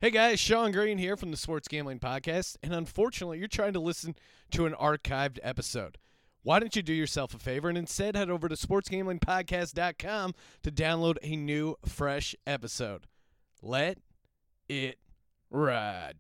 Hey guys, Sean Green here from the Sports Gambling Podcast, and unfortunately, you're trying to listen to an archived episode. Why don't you do yourself a favor and instead head over to sportsgamblingpodcast.com to download a new, fresh episode. Let it ride.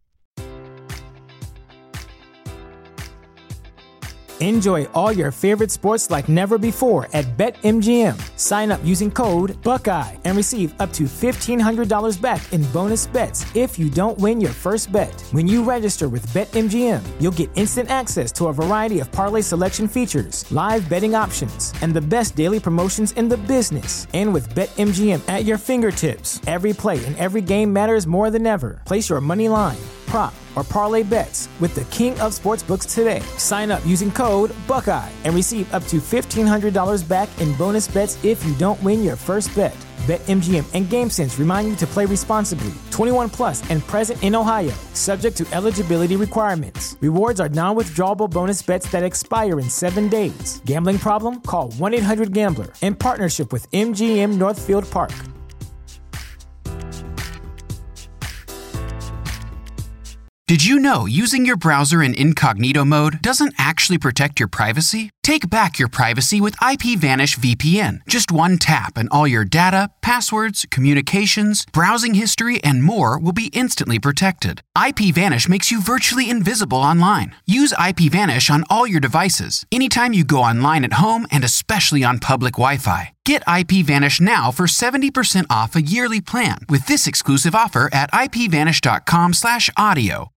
Enjoy all your favorite sports like never before at BetMGM. Sign up using code Buckeye and receive up to $1,500 back in bonus bets if you don't win your first bet. When you register with BetMGM, you'll get instant access to a variety of parlay selection features, live betting options, and the best daily promotions in the business. And with BetMGM at your fingertips, every play and every game matters more than ever. Place your money line, prop, or parlay bets with the king of sportsbooks today. Sign up using code Buckeye and receive up to $1,500 back in bonus bets if you don't win your first bet. BetMGM and GameSense remind you to play responsibly. 21 plus and present in Ohio, subject to eligibility requirements. Rewards are non-withdrawable bonus bets that expire in 7 days. Gambling problem? Call 1-800-GAMBLER in partnership with MGM Northfield Park. Did you know using your browser in incognito mode doesn't actually protect your privacy? Take back your privacy with IPVanish VPN. Just one tap and all your data, passwords, communications, browsing history, and more will be instantly protected. IPVanish makes you virtually invisible online. Use IPVanish on all your devices, anytime you go online at home and especially on public Wi-Fi. Get IPVanish now for 70% off a yearly plan with this exclusive offer at IPVanish.com/audio.